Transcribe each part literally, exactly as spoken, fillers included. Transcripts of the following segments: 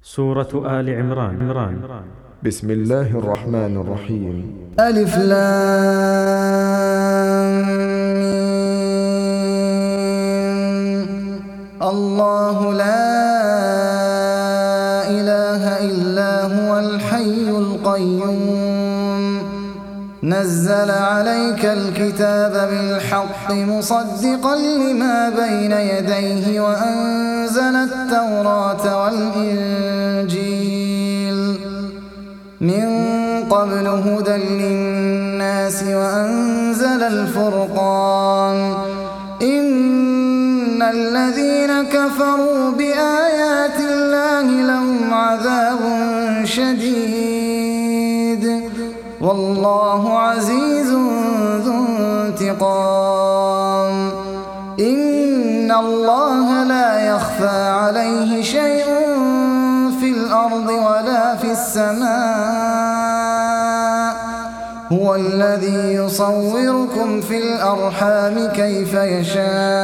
سورة آل عمران عمران. بسم الله الرحمن الرحيم. ألف لام الله لا إله إلا هو الحي القيوم نزل عليك الكتاب بالحق مصدقا لما بين يديه وأنزل التوراة والإنجيل من قبل هدى للناس وأنزل الفرقان إن الذين كفروا بآيات الله لهم عذاب شديد والله عزيز ذو انتقام إن الله لا يخفى عليه شيء في الأرض ولا في السماء هو الذي يصوركم في الأرحام كيف يشاء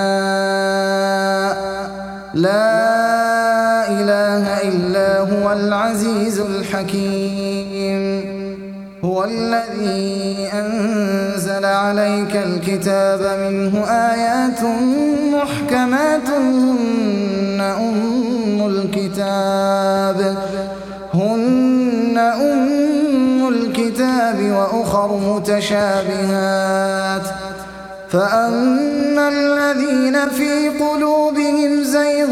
لا إله إلا هو العزيز الحكيم هو الذي أنزل عليك الكتاب منه آيات محكمات هن أم الكتاب هن أم الكتاب وأخر متشابهات فأما الذين في قلوبهم زيغ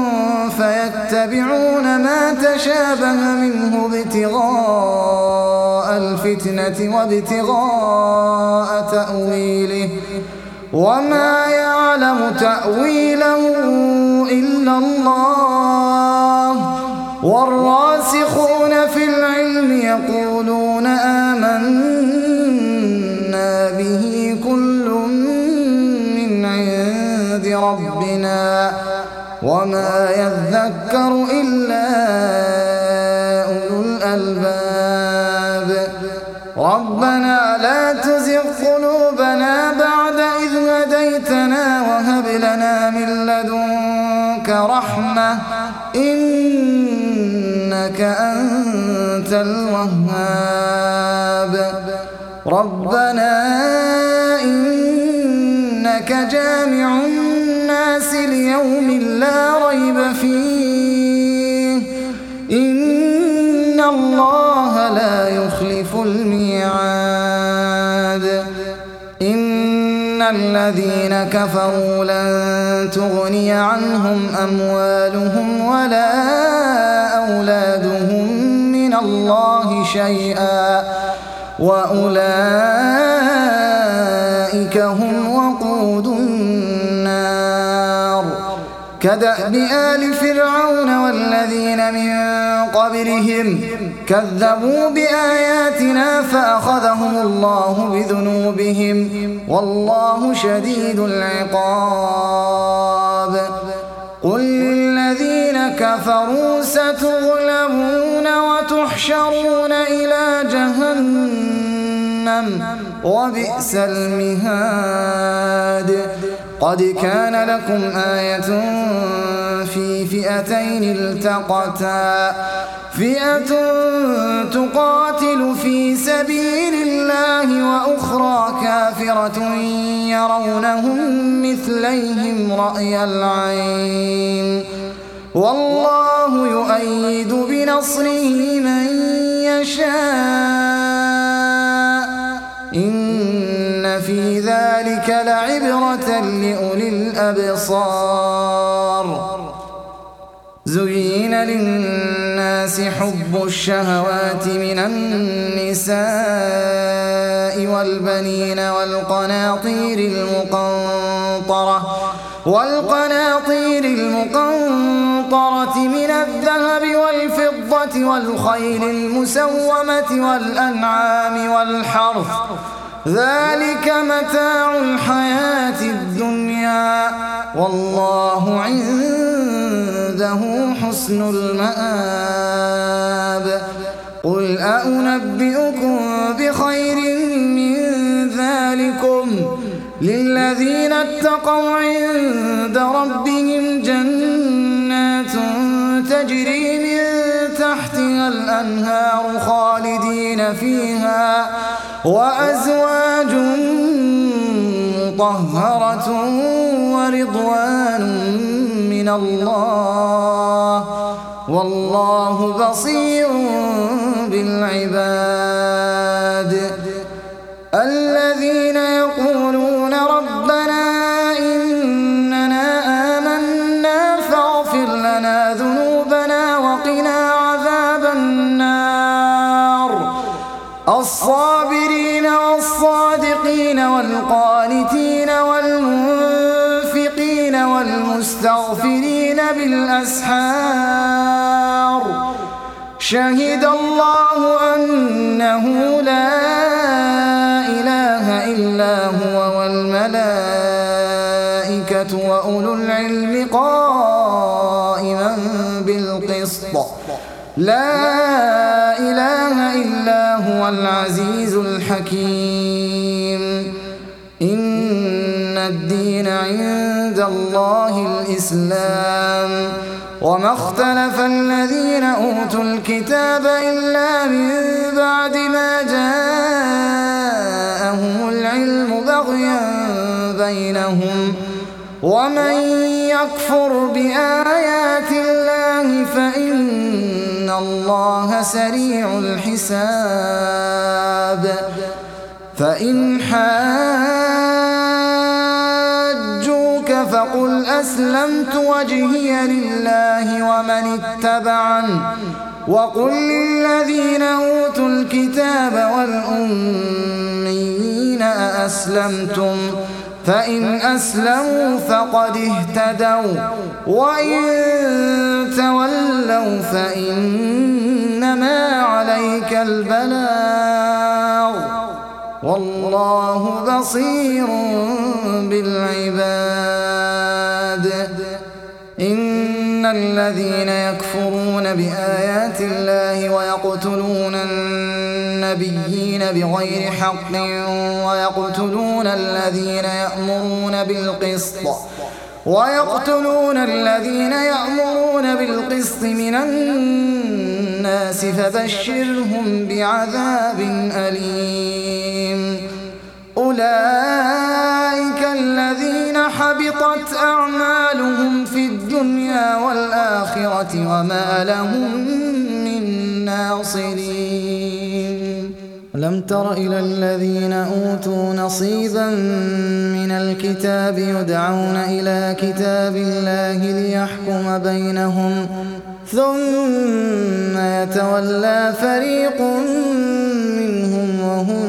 فيتبعون ما تشابه منه ابتغاء الفتنة وابتغاء تأويله وما يعلم تأويله إلا الله والراسخون في العلم يقولون آمنا به كل من عند ربنا وما يذكر إلا أولو الألباب ربنا لا تزغ قلوبنا بعد إذ هديتنا وهب لنا من لدنك رحمة إنك أنت الوهاب ربنا إنك جامع الناس ليوم لا ريب فيه إن الله لا يخلف الميعاد إن الذين كفروا لن تغني عنهم أموالهم ولا أولادهم من الله شيئا وأولئك هم وقود النار كدأب آل فرعون والذين من قبلهم كذبوا بآياتنا فأخذهم الله بذنوبهم والله شديد العقاب قل للذين كفروا ستغلبون وتحشرون إلى جهنم وبئس المهاد قد كان لكم آية في فئتين التقتا فئة تقاتل في سبيل الله وأخرى كافرة يرونهم مثليهم رأي العين والله يؤيد بنصره من يشاء إن في ذلك لعبرة لأولي الأبصار زين للناس حب الشهوات من النساء والبنين والقناطير المقنطرة والقناطير المقنطرة من الذهب والفضة والخيل المسومة والأنعام والحرث ذلك متاع الحياة الدنيا والله عنده حسن المآب قل أنبئكم بخير من ذلكم للذين اتقوا عند ربهم جنات تجري من الأنهار خالدين فيها وأزواج مطهرة ورضوان من الله والله بصير بالعباد. الذين يقولون ربنا إننا آمنا فاغفر لنا ذنوبنا وقنا عذاب النار. الصابرين والصادقين والقانتين والمنفقين والمستغفرين بالأسحار. شهد الله أنه لا إله إلا هو والملائكة وأولو العلم قائما بالقسط. لا إله إلا هو العزيز الحكيم. إن الدين عند الله الإسلام وما اختلف الذين أوتوا الكتاب إلا من بعد ما جاءهم العلم بغيا بينهم ومن يكفر بآيات الله فإن الله سريع الحساب. فإن حاجوك فقل أسلمت وجهي لله ومن اتبعن وقل للذين أوتوا الكتاب والأميين أأسلمتم فإن أسلموا فقد اهتدوا وإن تولوا فإنما عليك البلاغ والله بصير بالعباد. إن الذين يكفرون بآيات الله ويقتلون النبيين بغير حق ويقتلون الذين يأمرون بالقسط ويقتلون الذين يأمرون بالقسط من الناس فبشرهم بعذاب أليم. أولئك الذين حبطت أعمالهم في الدنيا والآخرة وما لهم من ناصرين. لم تر إلى الذين أوتوا نصيبا من الكتاب يدعون إلى كتاب الله ليحكم بينهم ثم يتولى فريق منهم وهم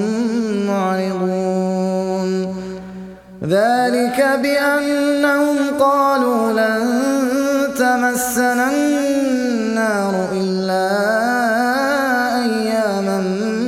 معرضون. ذلك بأنهم قالوا لن تمسنا النار إلا أياما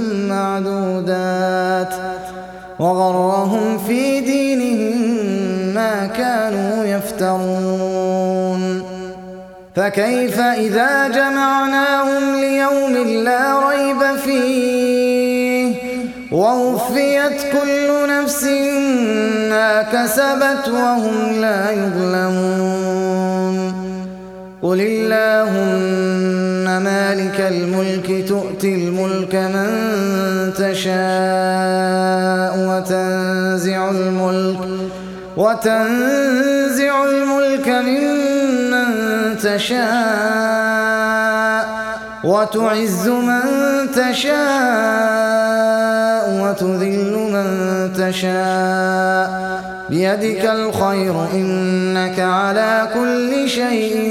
معدودات وغرهم في دينهم ما كانوا يفترون. فكيف إذا جمعناهم ليوم لا ريب فيه ووفيت كل نفس ما كسبت وهم لا يظلمون. قل اللهم مالك الملك تؤتي الملك من تشاء وتنزع الملك وتنزع الملك ممن تشاء وتعز من تشاء وتذل من تشاء بيدك الخير إنك على كل شيء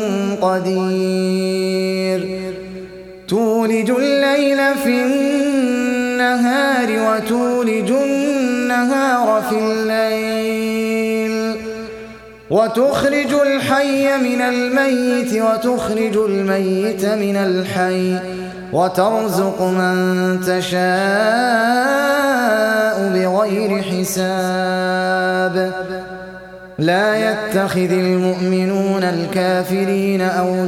قدير. تولج الليل في النهار وتولج النهار في الليل وتخرج الحي من الميت وتخرج الميت من الحي وترزق من تشاء بغير حساب. لا يتخذ المؤمنون الكافرين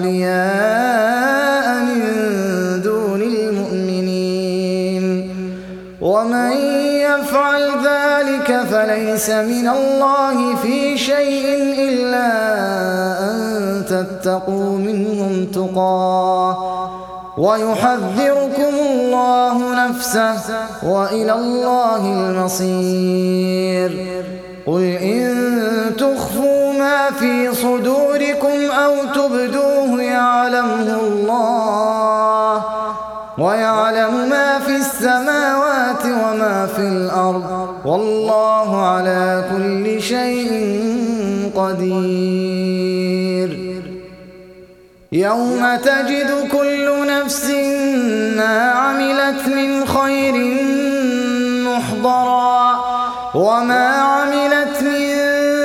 أولياء من دون المؤمنين ومن يفعل ذلك فليس من الله في شيء إلا أن تتقوا منهم تقاه ويحذركم الله نفسه وإلى الله المصير. قل إن تخفوا ما في صدوركم أو تبدوه يعلمه الله، ويعلم ما في السماوات وما في الأرض، والله على كل شيء قدير. يوم تجد كل نفس ما عملت من خير محضرا وما عملت من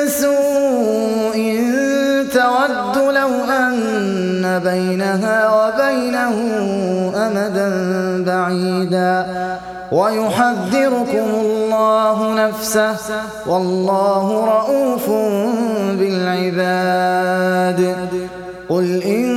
سوء تود لو أن بينها وبينه أمدا بعيدا، ويحذركم الله نفسه والله رءوف بالعباد. قل إن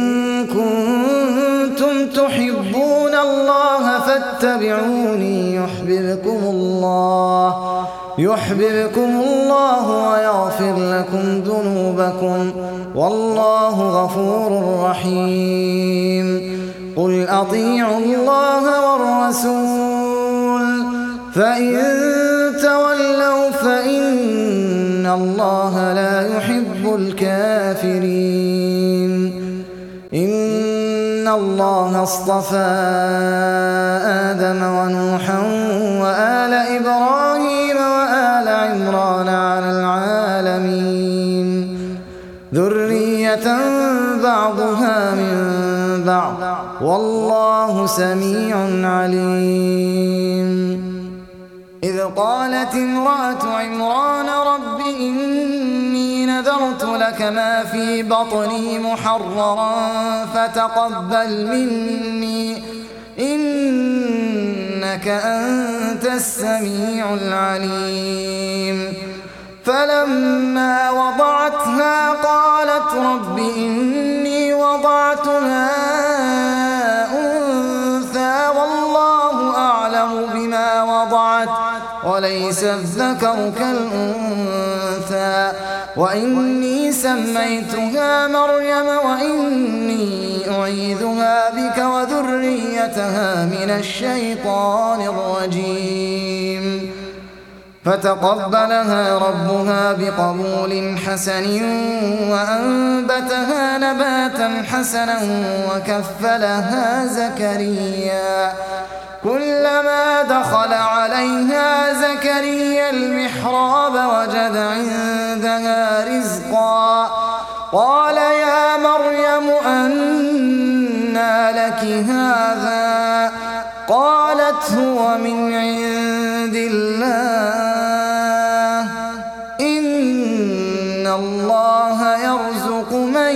كنتم تحبون الله فاتبعوني يحببكم الله يحببكم الله ويغفر لكم ذنوبكم، والله غفور رحيم. قل أطيعوا الله والرسول فإن تولوا فإن الله لا يحب الكافرين. إن الله اصطفى آدم ونوحا وآل إبراهيم وآل عمران على العالمين ذرية بعضها من بعض، والله سميع عليم. إذ قالت امرأة عمران رب إني نذرت لك ما في بطني محررا فتقبل مني إنك أنت السميع العليم. فلما وضعتها قالت رب إني وضعتها أنثى والله أعلم بما وضعت وليس الذكر كالأنثى وإني سميتها مريم وإني أعيذها بك وذريتها من الشيطان الرجيم. فتقبلها ربها بقبول حسن وأنبتها نباتا حسنا وكفلها زكريا. كلما دخل عليها زكريا المحراب وجد عندها رزقا قال يا مريم أنى لك هذا؟ قالت هو من عند الله إن الله يرزق من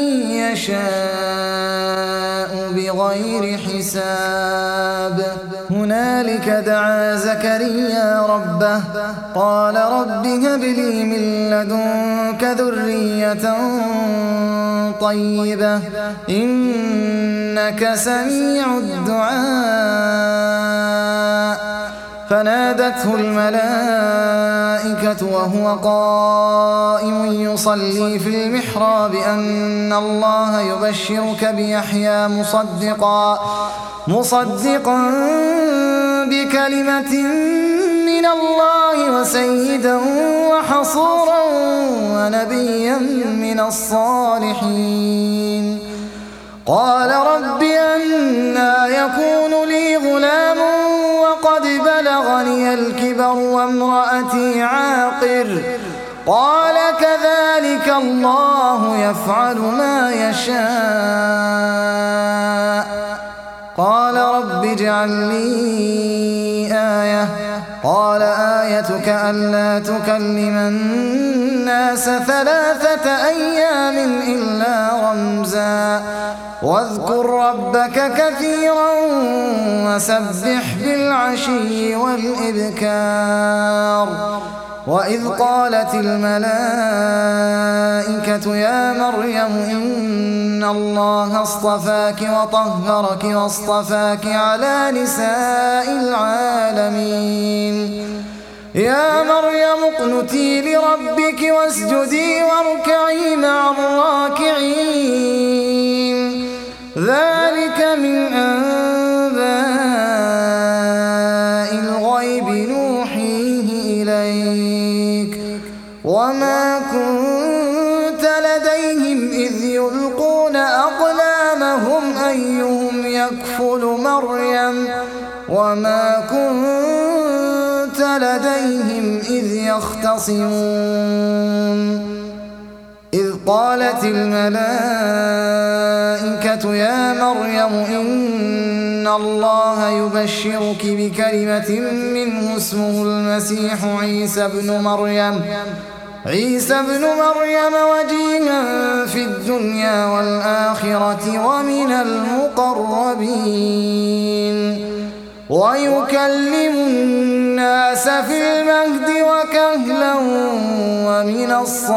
يشاء بغير حساب. هنالك دعا زكريا ربه قال رب هب لي من لدنك ذرية طيبة إنك سميع الدعاء. فنادته الملائكة وهو قائم يصلي في المحراب أن الله يبشرك بيحيى مصدقا مصدقا بكلمة من الله وسيدا وحصورا ونبيا من الصالحين. قال رب أنى يكون لي غلام وقد بلغني الكبر وامرأتي عاقر؟ قال كذلك الله يفعل ما يشاء. قال رب اجعل لي آية. قال آيتك ألا تكلم الناس ثلاثة أيام إلا رمزا واذكر ربك كثيرا وسبح بالعشي والإبكار. وإذ قالت الملائكة يا مريم إن الله اصطفاك وطهرك واصطفاك على نساء العالمين. يا مريم اقنتي لربك واسجدي واركعي مع الراكعين. ذلك من أيهم يكفل مريم وما كنت لديهم إذ يختصمون إذ قالت الملائكة يا مريم إن الله يبشرك بكلمة منه اسمه المسيح عيسى بن مريم عيسى بن مريم وجيها في الدنيا والآخرة ومن المقربين ويكلم الناس في المهد وكهلا ومن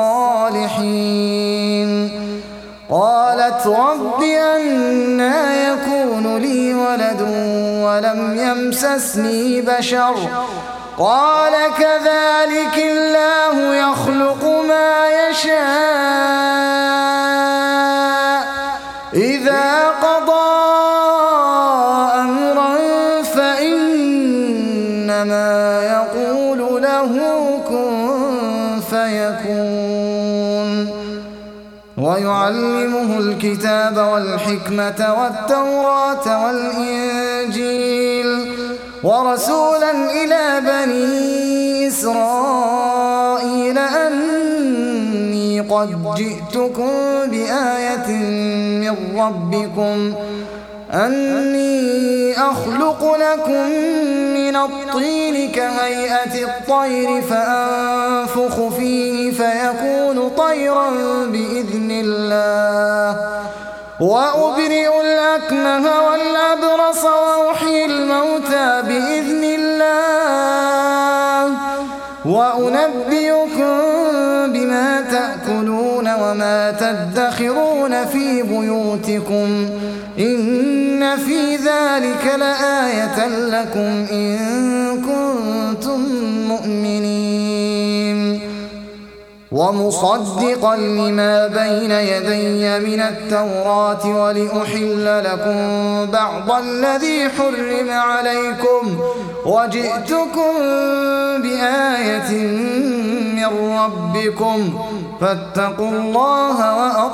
الصالحين قالت رب أنى يكون لي ولد ولم يمسسني بشر قال كذلك الله يخلق ما يشاء إذا قضى أمرا فإنما يقول له كن فيكون ويعلمه الكتاب والحكمة والتوراة والإنجيل ورسولا إلى بني إسرائيل أني قد جئتكم بآية من ربكم أني أخلق لكم من الطين كهيئة الطير فأنفخ فيه فيكون طيرا بإذن الله وأبرئ الأكمه والأبرص وأحيي الموتى بإذن الله وأنبئكم بما تأكلون وما تدخرون في بيوتكم إن في ذلك لآية لكم إن كنتم مؤمنين ومصدقا لما بين يدي من التوراة ولأحل لكم بعض الذي حرم عليكم وجئتكم بآية من ربكم فاتقوا الله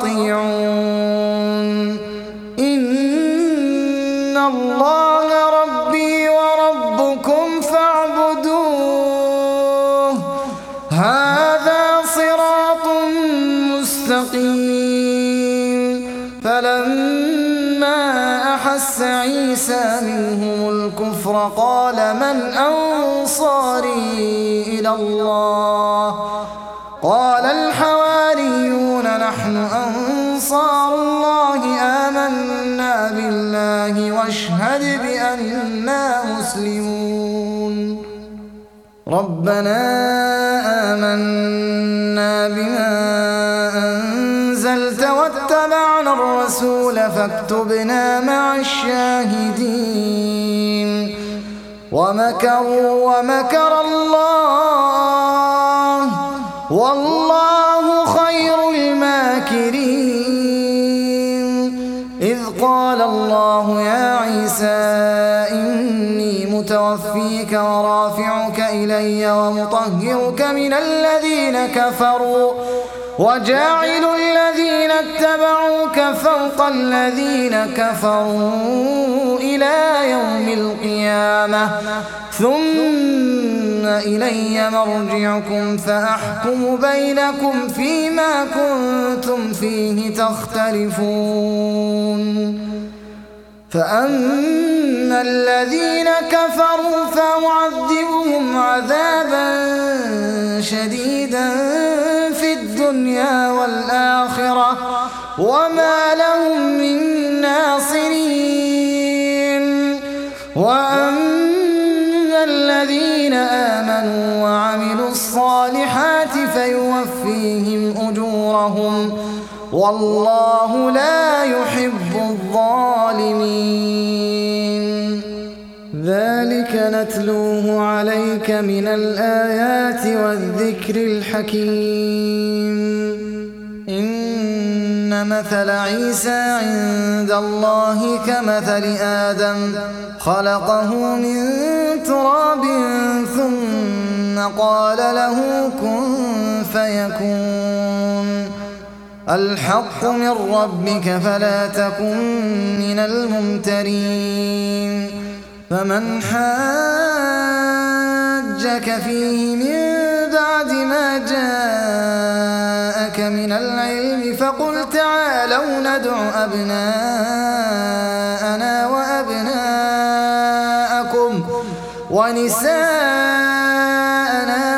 وأطيعون إن الله ربي وربكم فاعبدوه هذا صراط مستقيم فلما أحس عيسى منهم الكفر قال من أنصاري إلى الله قال الحواريون نحن أنصار الله آمنا بالله واشهد بأننا مسلمون ربنا آمنا بما أنزلت واتبعنا الرسول فاكتبنا مع الشاهدين ومكروا ومكر الله والله خير الماكرين إذ قال الله يا عيسى إني متوفيك ورافعك إلي ومطهرك من الذين كفروا وجاعل الذين اتبعوك فوق الذين كفروا إلى يوم القيامة ثم إلي مرجعكم فأحكم بينكم فيما كنتم فيه تختلفون فأما الذين كفروا فأعذبهم عذابا شديدا في الدنيا والآخرة وما لهم من ناصرين وأما الذين آمنوا وعملوا الصالحات فيوفيهم أجورهم والله لا يحب الظالمين ذلك نتلوه عليك من الآيات والذكر الحكيم إن مثل عيسى عند الله كمثل آدم خلقه من تراب ثم قال له كن فيكون الحق من ربك فلا تكن من الممترين فمن حاجك فيه من بعد ما جاءك من العلم فقل تعالوا ندع أبناءنا وأبناءكم ونساءنا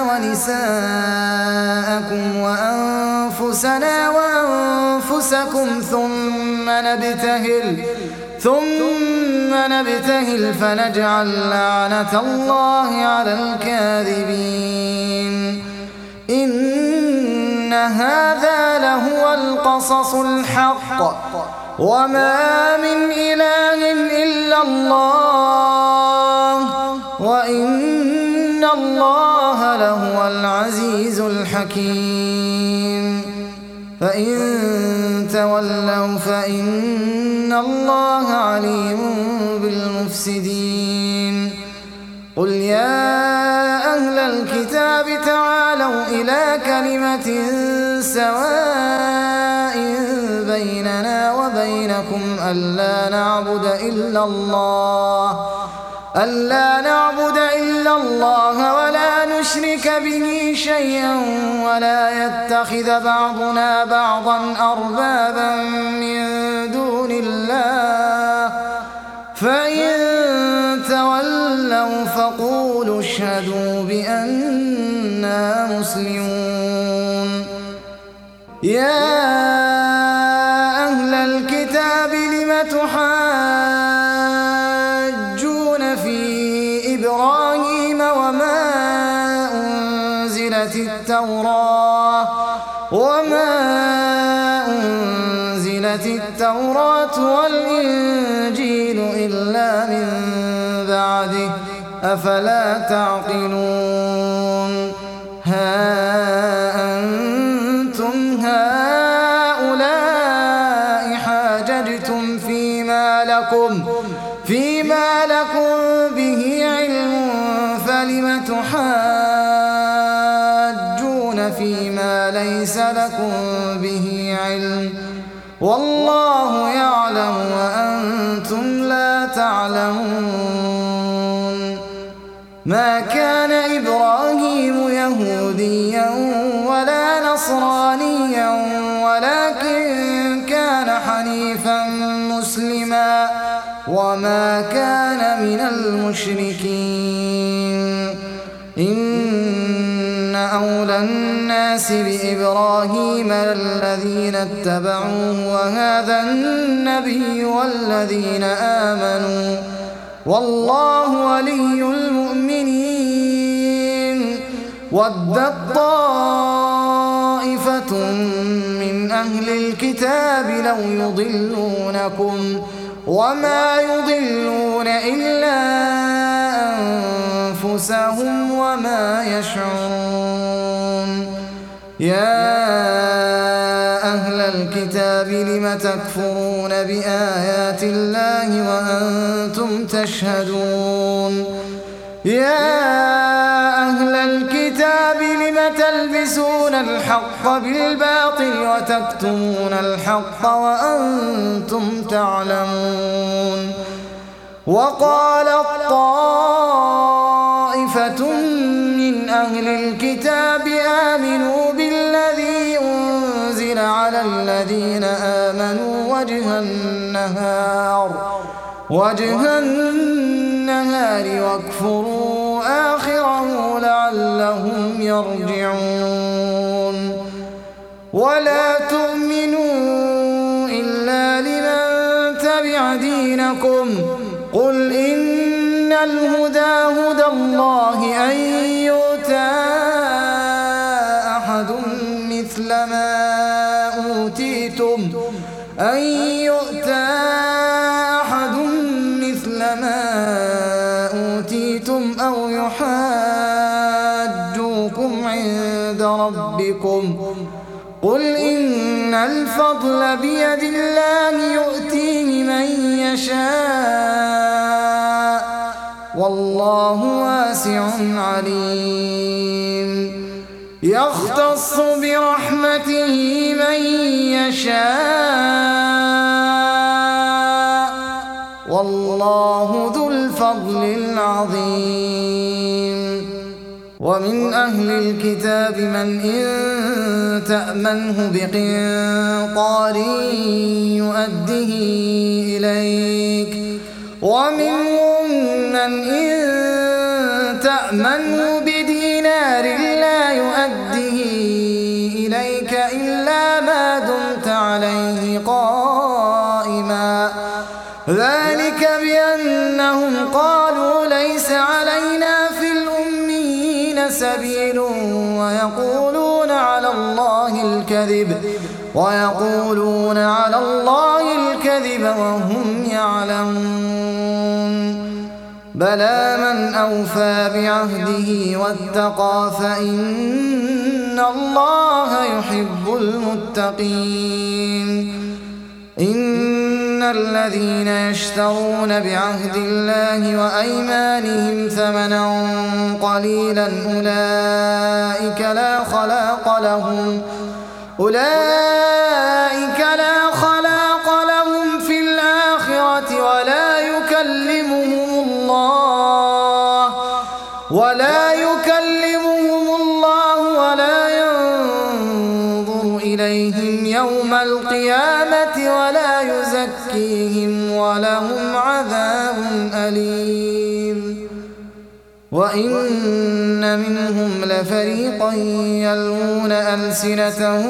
ونساءكم وأنفسنا وأنفسكم ثم نبتهل ثم نبتهل فنجعل لعنة الله على الكاذبين إن هذا لهو القصص الحق وما من إله إلا الله وإن الله لهو العزيز الحكيم فإن تولوا فإن الله عليم بالمفسدين قل يا أهل الكتاب تعالوا إلى كلمة سواء بيننا وبينكم ألا نعبد إلا الله ألا نعبد إلا الله ولا نشرك به شيئا ولا يتخذ بعضنا بعضا أربابا من دون الله فإن تولوا فقولوا اشهدوا بأننا مسلمون يا أهل الكتاب لم تحاجون في إبراهيم وما أنزلت التوراة وما أنزلت التوراة والإنجيل إلا من بعده أفلا تعقلون ها أنتم هؤلاء حاججتم فيما لكم فيما لكم به علم فلم تحاجون فيما ليس لكم به علم والله يعلم وأنتم لا تعلمون ما كان إبراهيم يهوديا ولا نصرانيا ولكن كان حنيفا مسلما وما كان من المشركين إن أولى الناس بإبراهيم الذين اتبعوه وهذا النبي والذين آمنوا والله ولي المؤمنين ودت طائفة من أهل الكتاب لو يضلونكم وما يضلون إلا أنفسهم وما يشعرون يا أهل الكتاب لم تكفرون بآيات الله وأنتم تشهدون يا أهل الكتاب لم تلبسون الحق بالباطل وتكتمون الحق وأنتم تعلمون وقالت طائفة من أهل الكتاب آمنوا بالذي أنزل على الذين آمنوا وجه النهار وجه النهار واكفروا آخره لعلهم يرجعون ولا تؤمنوا إلا لمن تبع دينكم قل إن الهدى هدى الله أن يؤتى أحد مثل ما أوتيتم أن يؤتى أحد مثل ما أوتيتم أو يحاجوكم عند ربكم قل إن الفضل بيد الله يؤتيه من يشاء والله واسع عليم يختص برحمته من يشاء والله ذو الفضل العظيم ومن أهل الكتاب من إن تأمنه بقنطار يؤده إليك ومنهم من إن تأمنه بدينار لا يؤده إليك إلا ما دمت عليه قائما ذلك بأنهم قالوا ليس علينا في الأميين سبيل ويقولون على الله الكذب ويقولون على الله الكذب وهم يعلمون بلى من أوفى بعهده واتقى فإن الله يحب المتقين إن الذين يشترون بعهد الله وأيمانهم ثمنا قليلا أولئك لا خلاق لهم أولئك لا خلاق لهم في الآخرة ولا يكلمهم الله ولا يكلمهم الله ولا ينظر إليهم يوم القيامة ولا يزكيهم ولهم عذاب أليم وإن منهم لفريقا يلوون ألسنتهم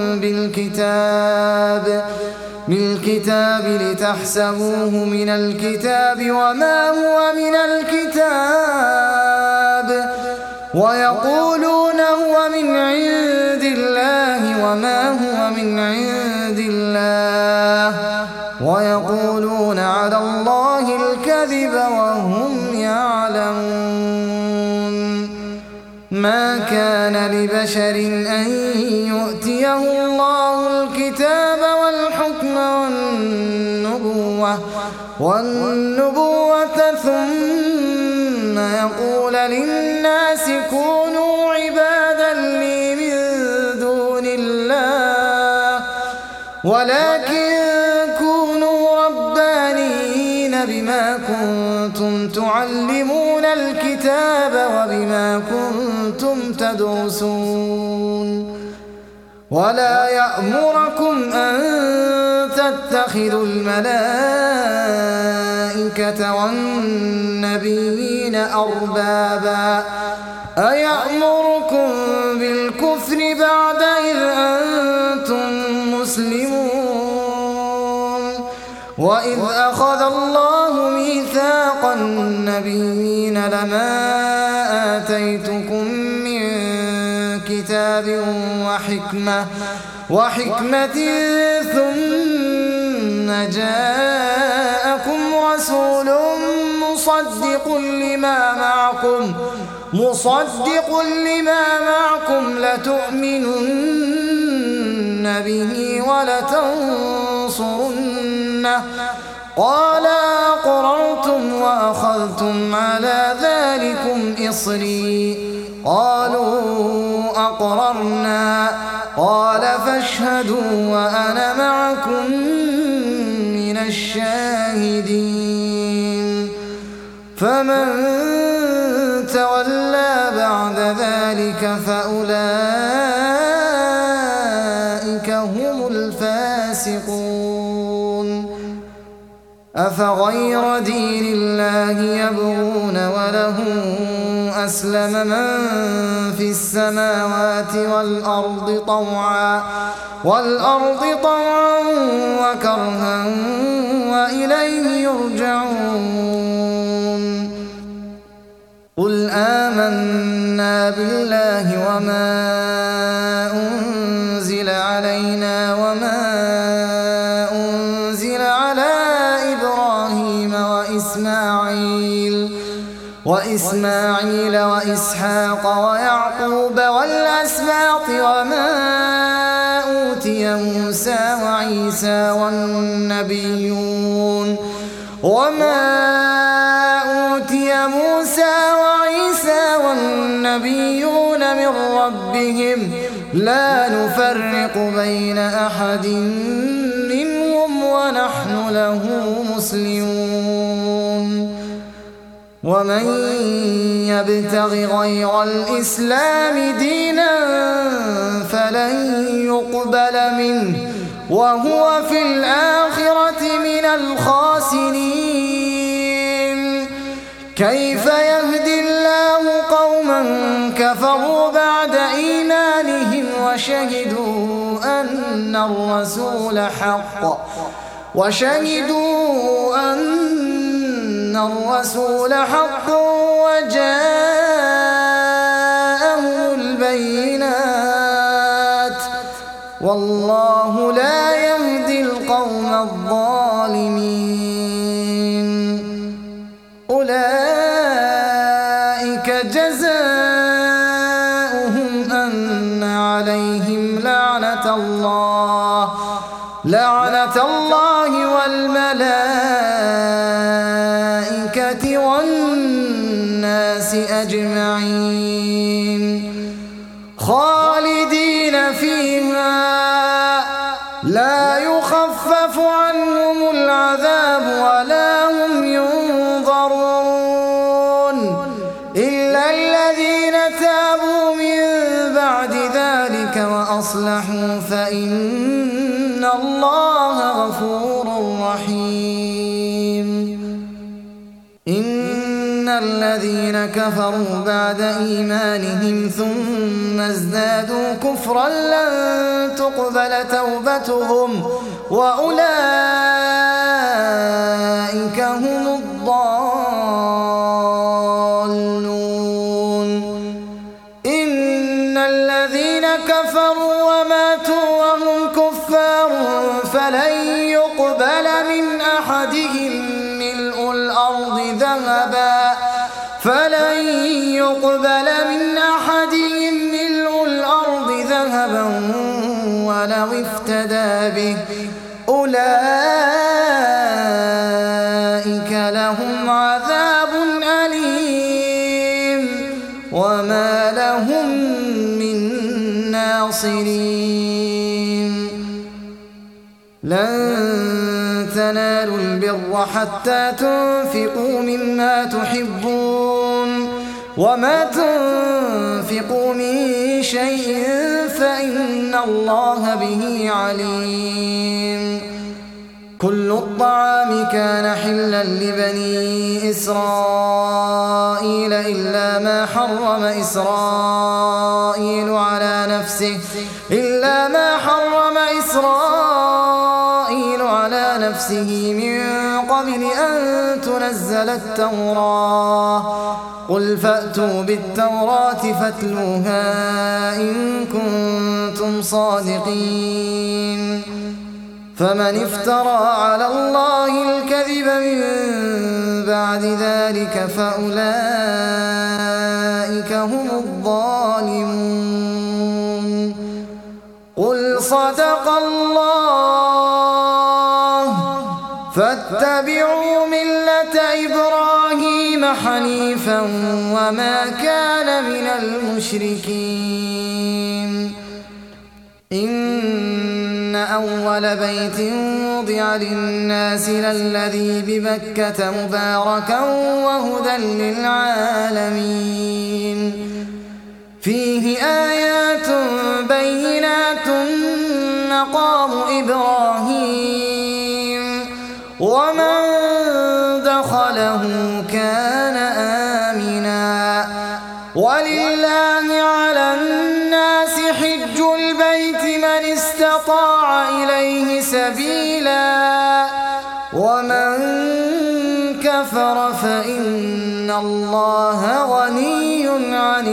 بالكتاب بالكتاب لتحسبوه من الكتاب وما هو من الكتاب ويقولون هو من عند الله وما هو من عند الله ويقولون على الله الكذب وهم يعلمون ما كان لبشر أن يؤتيه الله الكتاب والحكم والنبوة والنبوة ثم يقول للناس كونوا عبادا لي من دون الله ولكن كونوا ربانيين بما كنتم تعلمون الكتاب وبما كنتم تدرسون ولا يأمركم أن تتخذوا الملائكة والنبيين أربابا أيأمركم بالكفر بعد إذ أنتم مسلمون وإذ أخذ الله ميثاق النبيين لما آتيتكم من كتاب وحكمة وحكمة ثم جاءكم رسول مصدق لما معكم مصدق لما معكم لتؤمنن به ولتنصرنه قال أقررتم وأخذتم على ذلكم إصري قالوا أقررنا قال فاشهدوا وأنا معكم من الشاهدين فمن تولى بعد ذلك فأولئك هم الفاسقون أفغير دين الله يبغون وله أسلم من في السماوات والأرض طوعا والأرض طوعا وكرها وإليه يرجعون قل آمنا بالله وما أنزل علينا وما أنزل على إبراهيم وإسماعيل وإسماعيل وإسحاق ويعقوب والأسباط وما أوتي موسى وعيسى والنبيون وما أوتي موسى وعيسى والنبيون من ربهم لا نفرق بين أحد منهم ونحن له مسلمون ومن يبتغ غير الإسلام دينا فلن يقبل منه وهو في الآخرة من الخاسرين كيف يهدي الله قوما كفروا بعد إيمانهم وشهدوا أن الرسول حق وشهدوا أن الرسول حق وجاءهم البينات والله لا يهدي القوم الظالمين أولئك جزاؤهم أن عليهم لعنة الله لعنة الله والملائكة والناس أجمعين خالدين فيها لا يخفف عنهم العذاب ولا هم ينظرون إلا الذين تابوا من بعد ذلك وأصلحوا فإن الله غفور رحيم إن الذين كفروا بعد إيمانهم ثم ازدادوا كفرا لن تقبل توبتهم وأولئك هم الضالون إن الذين كفروا وماتوا وهم كفار فلن يقبل من أحدهم ملء الأرض ذهبا فلن يقبل من أحدهم ملء الأرض ذهبا ولو افتدى به أولئك لهم عذاب أليم وما لهم من ناصرين لن تنالوا البر حتى تنفقوا مما تحبون وما تنفقوا من شيء فإن الله به عليم كل الطعام كان حلا لبني إسرائيل إلا ما حرم إسرائيل على نفسه إلا ما حرم إسرائيل على نفسه من قبل أن تنزل التوراة قل فأتوا بالتوراة فاتلوها إن كنتم صادقين فمن افترى على الله الكذب من بعد ذلك فأولئك هم الظالمون قل صدق الله فاتبعوا ملة إبراهيم حنيفا وما كان من المشركين إن أول بيت وضع للناس للذي ببكة مباركا وهدى للعالمين فيه آيات بينات مقام إبراهيم ومن دخله كان آمنا ولله على الناس حج البيت من استطاع إليه سبيلا ومن كفر فإن الله غني عن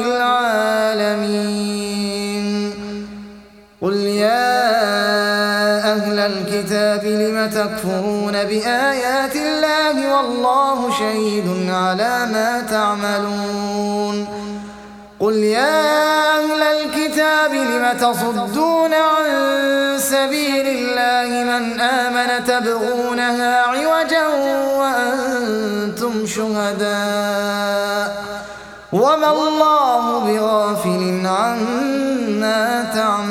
العالمين قل يا أهل الكتاب لم تكفرون بآيات الله والله شهيد على ما تعملون قل يا أهل الكتاب لم تصدون عن سبيل الله من آمن تبغونها عوجا وأنتم شهداء وما الله بغافل عما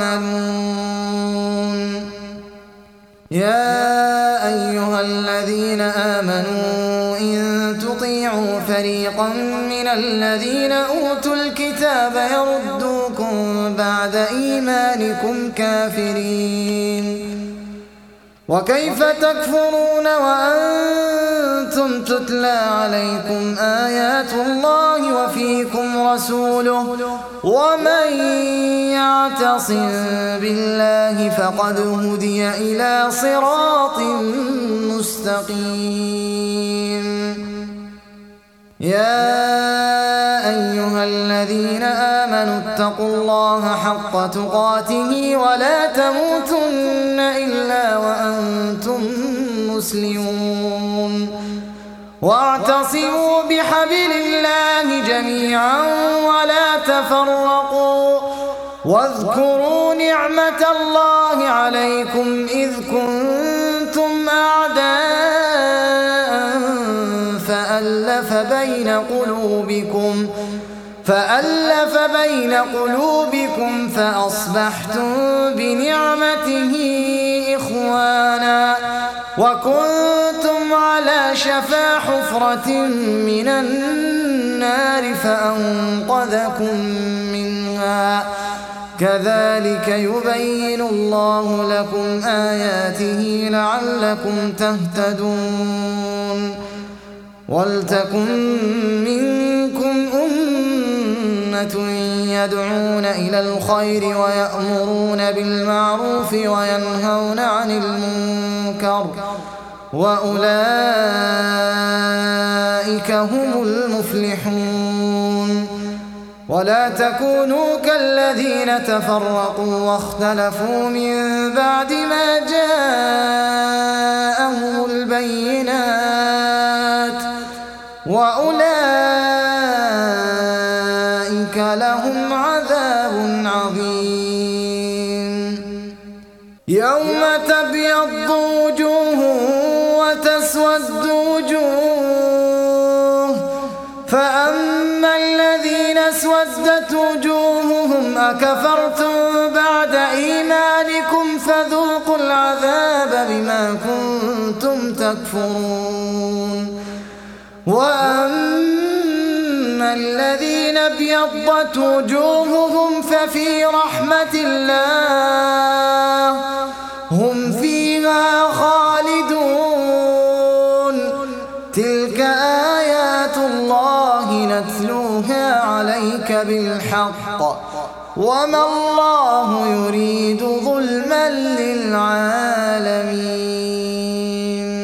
تعملون. يا أيها الذين آمنوا إن تطيعوا فريقا من الذين أوتوا الكتاب يردوكم بعد إيمانكم كافرين. وكيف تكفرون وأنتم تتلى عليكم آيات الله وفيكم رسوله ومن يعتصم بالله فقد هدي إلى صراط مستقيم. يا أيها الذين آمنوا اتقوا الله حق تقاته ولا تموتن إلا وأنتم مسلمون. واعتصموا بحبل الله جميعا ولا تفرقوا. واذكروا نعمة الله عليكم إذ كنتم أعداء فألف بين قلوبكم فألف بين قلوبكم فأصبحتم بنعمته إخوانا وكنتم على شفا حفرة من النار فأنقذكم منها. كذلك يبين الله لكم آياته لعلكم تهتدون. ولتكن منكم أمة يدعون إلى الخير ويأمرون بالمعروف وينهون عن المنكر وأولئك هم المفلحون. ولا تكونوا كالذين تفرقوا واختلفوا من بعد ما جاءهم البينات وأولئك لهم عذاب عظيم. يوم تبيض وجوه وتسود وجوه فأما الذين اسودت وجوههم أكفرتم بعد إيمانكم فذوقوا العذاب بما كنتم تكفرون. وأما الذين ابيضت وجوههم ففي رحمة الله هم فيها خالدون. تلك آيات الله نتلوها عليك بالحق وما الله يريد ظلما للعالمين.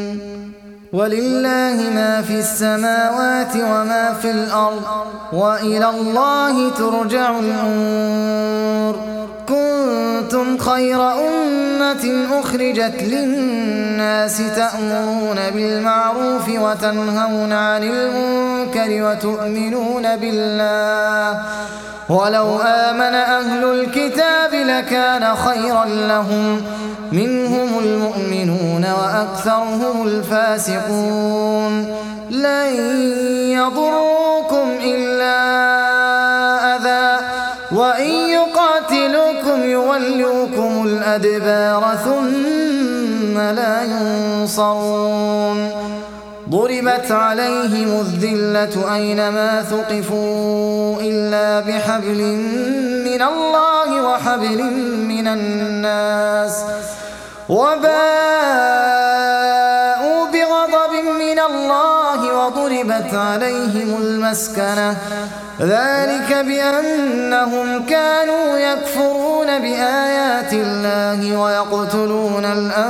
ولله ما في السماوات وما في الأرض وإلى الله ترجع الأمور. كنتم خير أمة أخرجت للناس تأمرون بالمعروف وتنهون عن المنكر وتؤمنون بالله ولو آمن أهل الكتاب لكان خيرا لهم منهم المؤمنون وأكثرهم الفاسقون. لن يضروكم إلا أذى وإن يقاتلوكم يولوكم الأدبار ثم لا ينصرون. ضربت عليهم الذلة أينما ثقفوا إلا بحبل من الله وحبل من الناس وباءوا بغضب من الله وضربت عليهم المسكنة ذلك بأنهم كانوا يكفرون بآيات الله ويقتلون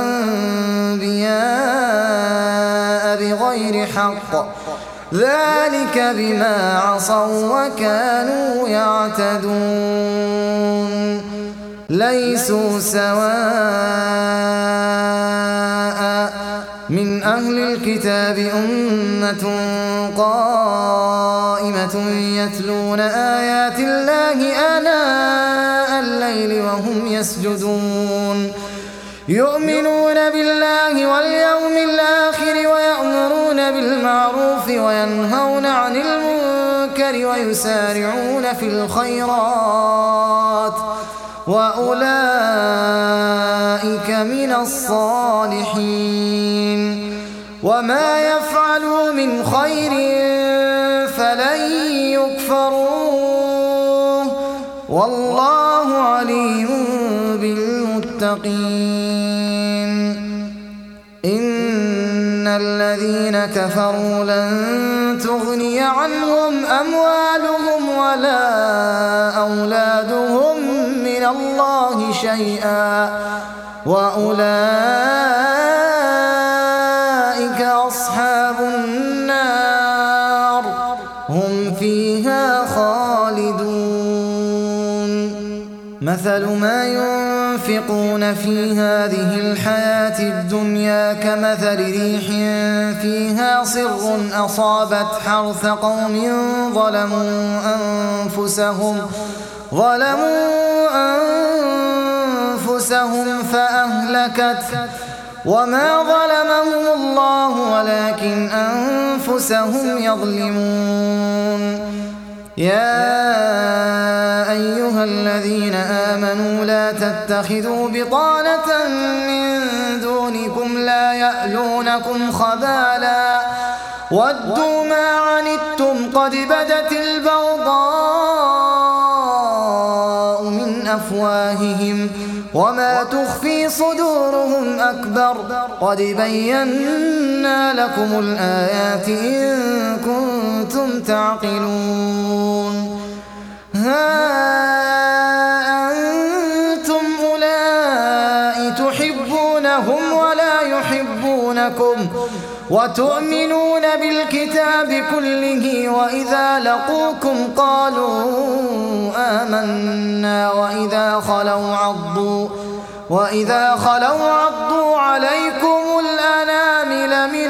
الأنبياء بغير حق ذلك بما عصوا وكانوا يعتدون. ليسوا سواء من أهل الكتاب أمة قائمة يتلون آيات الله آناء الليل وهم يسجدون يؤمنون بالله واليوم الآخر ويأمرون بالمعروف وينهون عن المنكر المنكر ويسارعون في الخيرات وأولئك من الصالحين وما يفعلوا من خير فلن يكفروه والله عليم بالمتقين إن الذين كفروا لن تغني عنهم أموالهم ولا أولادهم من الله شيئا وأولئك أصحاب النار هم فيها خالدون مثل ما ينفقون في هذه الحياة الدنيا كمثل ريح فيها صر أصابت حرث قوم ظلموا أنفسهم ظلموا أنفسهم فأهلكت وما ظلمهم الله ولكن أنفسهم يظلمون يا أيها الذين آمنوا لا تتخذوا بطانة من دونكم لا يألونكم خبالا ودوا ما عنتم قد بدت البغضاء من أفواههم وما تخفي صدورهم أكبر قد بينا لكم الآيات إن كنتم تعقلون ها أنتم أولئك تحبونهم ولا يحبونكم وتؤمنون بالكتاب كله وإذا لقوكم قالوا آمنا وإذا خلوا عضوا وإذا خلوا عضوا عليكم الأنامل من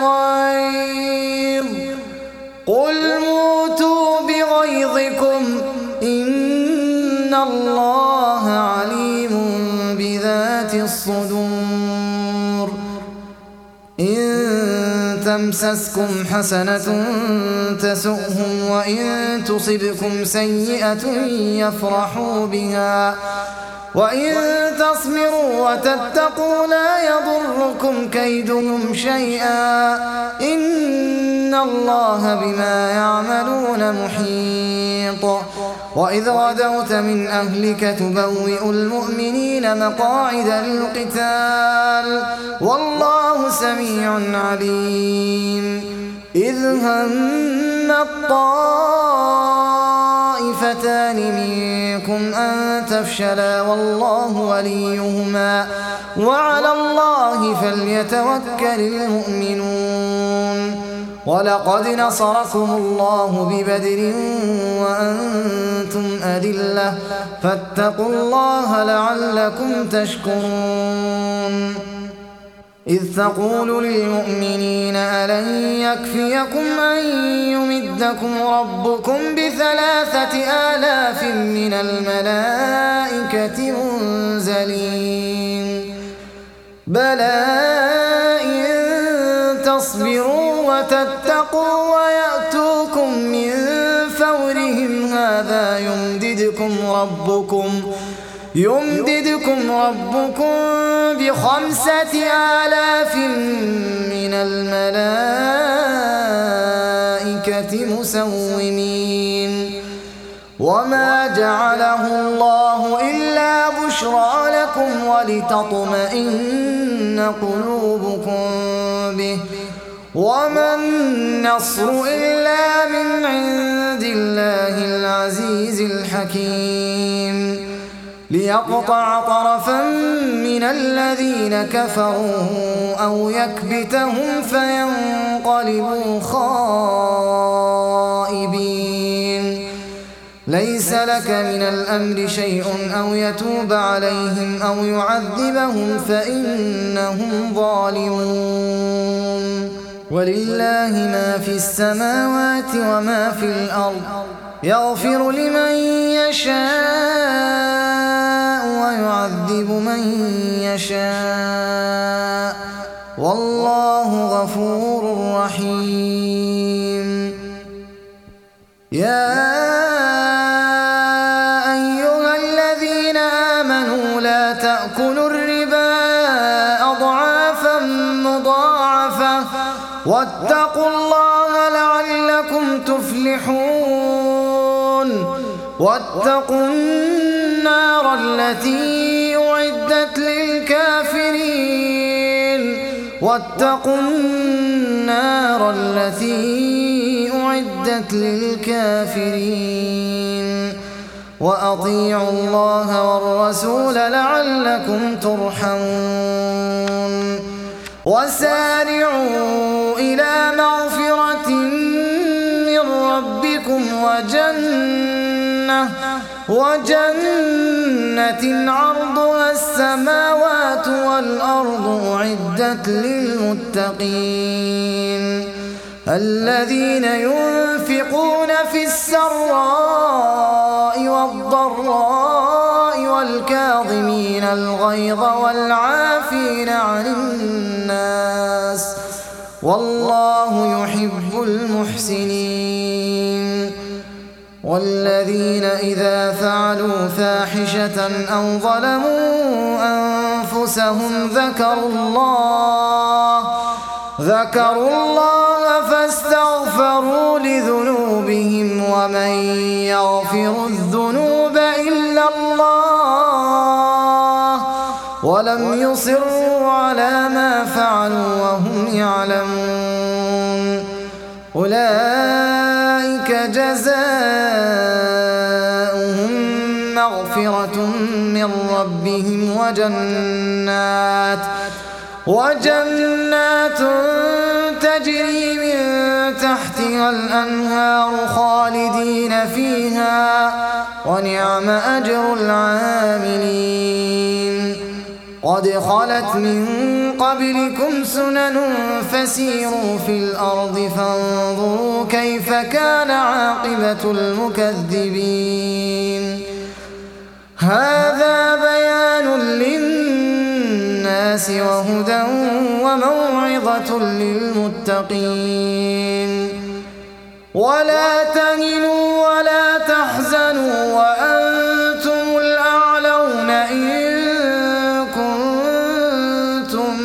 الغيظ قل موتوا بغيظكم إن الله عليم بذات الصدور إن تمسسكم حسنة تسؤهم وإن تصبكم سيئة يفرحوا بها وإن تصبروا وتتقوا لا يضركم كيدهم شيئا إن الله بما يعملون محيط وإذ غدوت من أهلك تبوئ المؤمنين مقاعد للقتال والله سميع عليم إذ هم الطائفتان منكم أن تفشلا والله وليهما وعلى الله فليتوكل المؤمنون ولقد نصركم الله ببدر وأنتم أذلة فاتقوا الله لعلكم تشكرون إذ تقول للمؤمنين ألن يكفيكم أن يمدكم ربكم بثلاثة آلاف من الملائكة منزلين بلى إن تصبروا وتتقوا ويأتوكم من فورهم هذا يمددكم ربكم يمددكم ربكم بخمسة آلاف من الملائكة مسومين وما جعله الله إلا بشرى لكم ولتطمئن قلوبكم به وما النصر إلا من عند الله العزيز الحكيم ليقطع طرفا من الذين كفروا أو يكبتهم فينقلبوا خائبين ليس لك من الأمر شيء أو يتوب عليهم أو يعذبهم فإنهم ظالمون ولله ما في السماوات وما في الأرض يغفر لمن يشاء ويعذب من يشاء والله غفور رحيم يا أيها الذين آمنوا لا تأكلوا الربا أضعافا مضاعفة واتقوا الله لعلكم تفلحون واتقوا النار التي أعدت للكافرين واتقوا النار التي أعدت للكافرين وأطيعوا الله والرسول لعلكم ترحمون وسارعوا إلى مغفرة من ربكم وجنة وجنة عرضها السماوات والأرض أعدت للمتقين الذين ينفقون في السراء والضراء والكاظمين الغيظ والعافين عن الناس والله يحب المحسنين والذين إذا فعلوا فاحشة أو ظلموا أنفسهم ذكروا الله ذكروا الله فاستغفروا لذنوبهم ومن يغفر الذنوب إلا الله ولم يصروا على ما فعلوا وهم يعلمون أولئك جزاؤهم مغفرة من ربهم وجنات وجنات تجري من تحتها الأنهار خالدين فيها ونعم أجر العاملين قد خلت من قبلكم سنن فسيروا في الأرض فانظروا كيف كان عاقبة المكذبين هذا بيان للناس وهدى وموعظة للمتقين ولا تهنوا ولا تحزنوا وأنتم الأعلون إن كنتم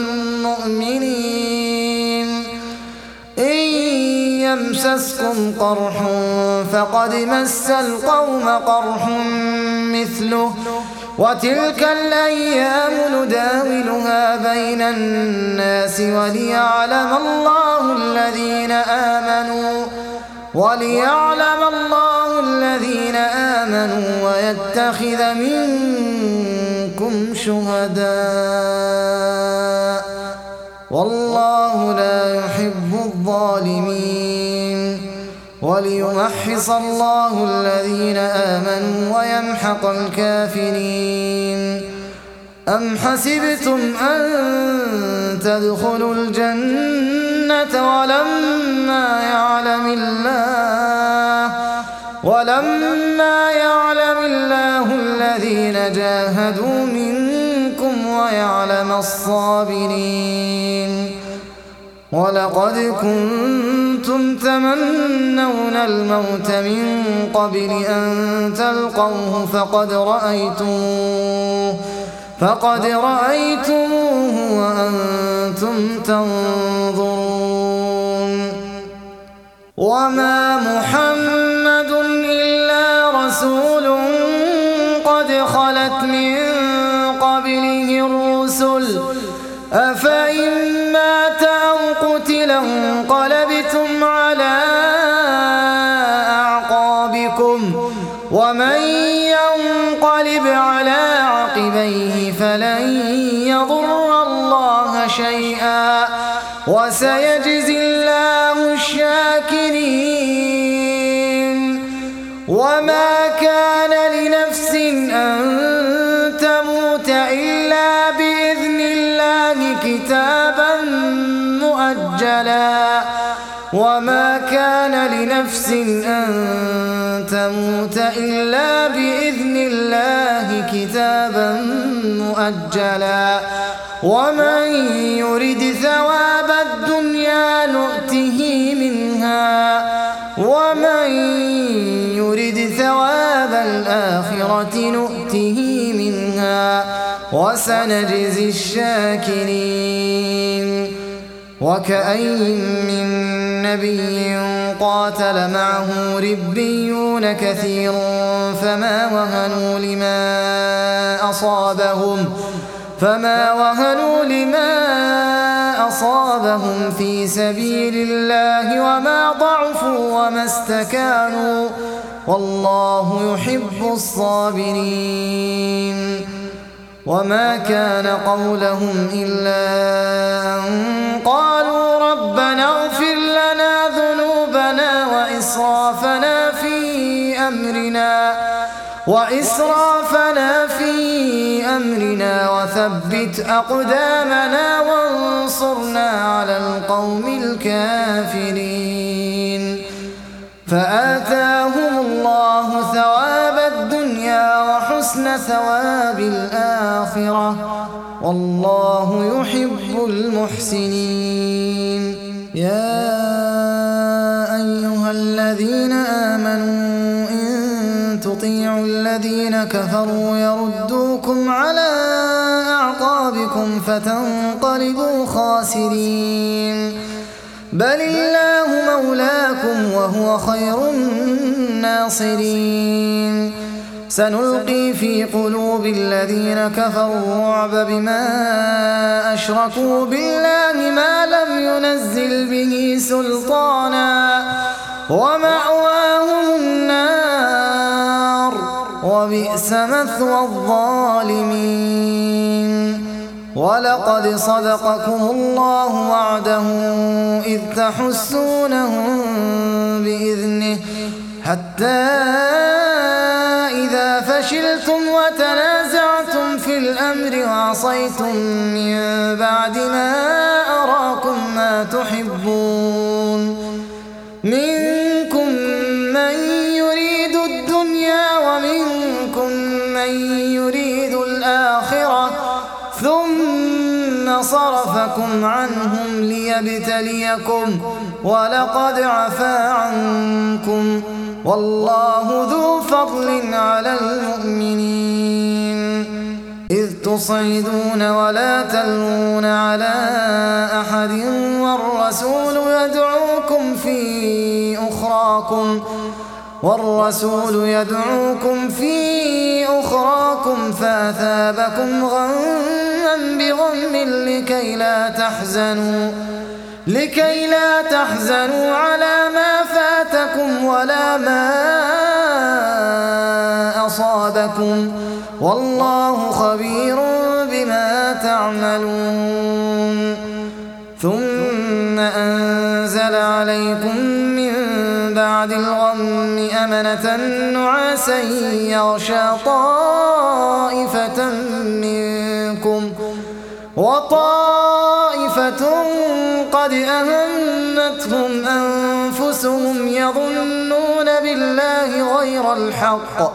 مؤمنين إن يمسسكم قرح فقد مس القوم قرح مثله وتلك الأيام نداولها بين الناس وليعلم الله الذين آمنوا وليعلم الله الذين آمنوا ويتخذ منكم شهداء والله لا يحب الظالمين وليمحص الله الذين آمنوا ويمحق الكافرين أم حسبتم أن تدخلوا الجنة ولما يعلم الله ولما يعلم الله الذين جاهدوا منكم ويعلم الصابرين ولقد كنتم تمنون الموت من قبل أن تلقوه فقد رأيتموه فقد رأيتموه وأنتم تنظرون وما محمد إلا رسول قد خلت من قبله الرسل أفإن مات أو قتل انقلبتم على أعقابكم ومن ينقلب على عقبيه فلن يضر الله شيئا وسيجزي الله الشاكرين وما كان لنفس أن تموت إلا بإذن الله كتابا مؤجلا وما كان لنفس أن تموت إلا بإذن الله كتابا مؤجلا ومن يرد ثواب الدنيا نؤته منها ومن الآخرة نؤته منها وسنجزي الشاكرين. وكأين من نبي قاتل معه ربيون كثير فما وهنوا لما أصابهم فما وهنوا لما أصابهم في سبيل الله وما ضعفوا وما استكانوا والله يحب الصابرين. وما كان قولهم إلا أن قالوا ربنا اغفر لنا ذنوبنا وإسرافنا في أمرنا وإسرافنا في أمرنا وثبت أقدامنا وانصرنا على القوم الكافرين. فآتاهم الله ثواب الدنيا وحسن ثواب الآخرة والله يحب المحسنين. يا أيها الذين آمنوا إن تطيعوا الذين كفروا يردوكم على أعقابكم فتنقلبوا خاسرين. بل الله مولاكم وهو خير الناصرين. سنلقي في قلوب الذين كفروا الرعب بما أشركوا بالله ما لم ينزل به سلطانا ومأواهم النار وبئس مثوى الظالمين. ولقد صدقكم الله وعده إذ تحسونهم بإذنه حتى إذا فشلتم وتنازعتم في الأمر وعصيتم من بعد ما أراكم ما تحبون منكم من يريد الدنيا ومنكم من يريد الآخرة ثم صرفكم عنهم ليبتليكم ولقد عفا عنكم والله ذو فضل على المؤمنين. إذ تصعدون ولا تلوون على أحد والرسول يدعوكم في أخراكم والرسول يدعوكم في أخراكم فأثابكم غما بغم لكي لا تحزنوا لكي لا تحزنوا على ما فاتكم ولا ما أصابكم والله خبير بما تعملون. ثم أنزل عليكم من بعد الغم أمنة نعاسا يغشى طائفة منكم وطائفة قد أهمتهم أنفسهم يظنون بالله غير الحق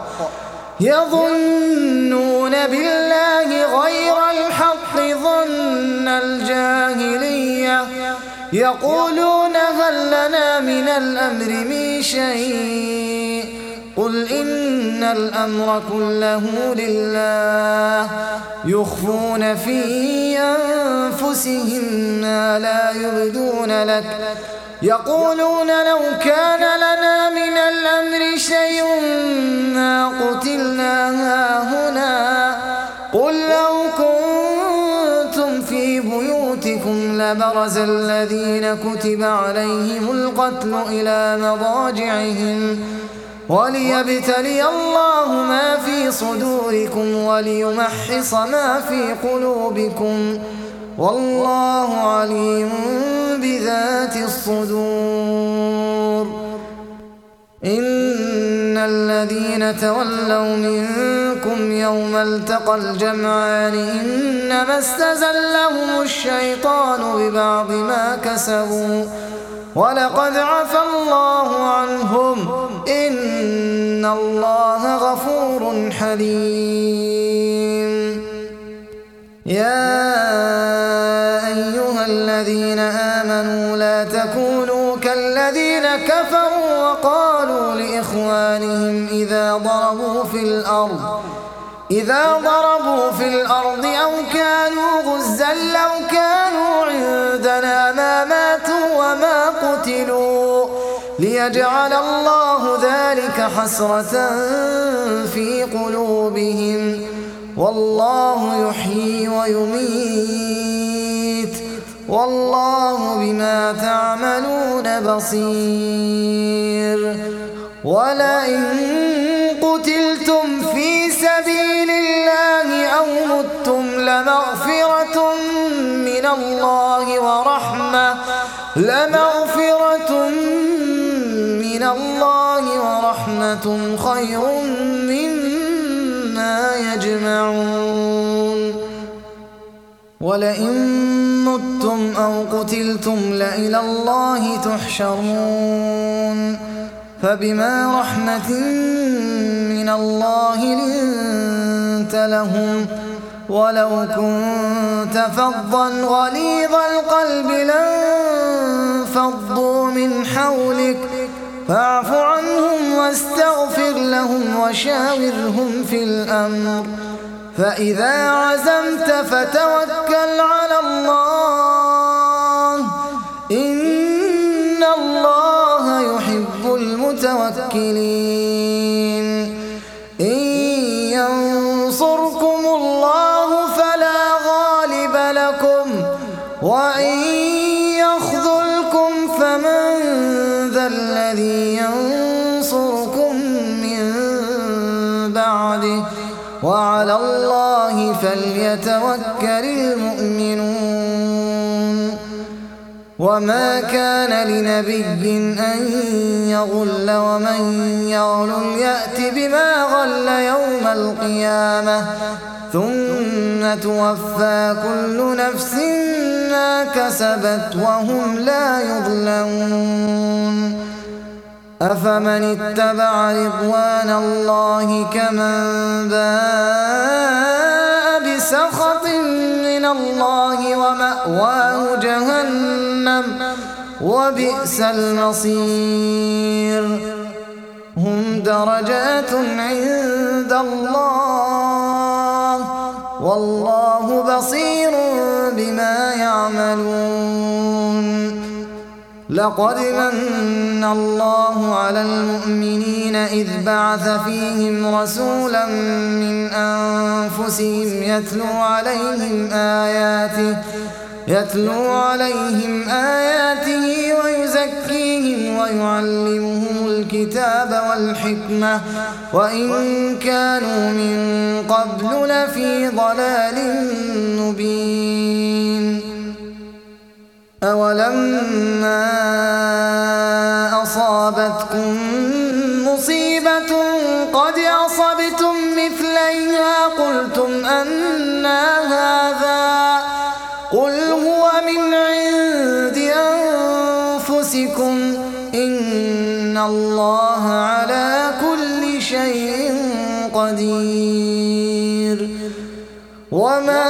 يظنون بالله غير الحق ظن الجاهلية يقولون هل لنا من الأمر من شيء قل إن الأمر كله لله يخفون في أنفسهم ما لا يبدون لك يقولون لو كان لنا من الأمر شيء ما قتلنا هاهنا قل لو كنتم في بيوتكم لبرز الذين كتب عليهم القتل إلى مضاجعهم وليبتلي الله ما في صدوركم وليمحص ما في قلوبكم والله عليم بذات الصدور. إن الذين تولوا منكم يوم التقى الجمعان إنما استزلهم الشيطان ببعض ما كسبوا ولقد عفا الله عنهم إن الله غفور حليم. يا أيها الذين آمنوا لا تكونوا كالذين كفروا وقالوا لإخوانهم إذا ضربوا في الأرض إذا ضربوا في الأرض أو كانوا غزا لو كانوا عندنا ما ماتوا وما قتلوا ليجعل الله ذلك حسرة في قلوبهم والله يحيي ويميت والله بما تعملون بصير. ولئن قتلتم في سبيل الله أو متم لمغفرة من الله ورحمة لمغفرة من الله ورحمة خير مما يجمعون. ولئن متم أو قتلتم لإلى الله تحشرون. فبما رحمة من الله لنت لهم ولو كنت فظا غليظ القلب لانفضوا من حولك فاعف عنهم واستغفر لهم وشاورهم في الأمر فإذا عزمت فتوكل على الله إن الله يحب المتوكلين. إن ينصركم الله فلا غالب لكم وإن يخذلكم فمن ذا الذي ينصركم من بعده وعلى الله فليتوكل المؤمنون. وما كان لنبي أن يغل ومن يغل يأت بما غل يوم القيامة ثم توفى كل نفس ما كسبت وهم لا يظلمون. أفمن اتبع رضوان الله كمن باء بسخط من الله ومأواه جهنم وبئس المصير. هم درجات عند الله والله بصير بما يعملون. لقد من الله على المؤمنين إذ بعث فيهم رسولا من أنفسهم يتلو عليهم آياته يتلو عليهم آياته ويزكيهم ويعلمهم الكتاب والحكمة وإن كانوا من قبل لفي ضلال مبين. أولما أصابتكم مصيبة قد أصبتم مثليها قلتم أنى هذا قل هو من عند أنفسكم إن الله على كل شيء قدير. وما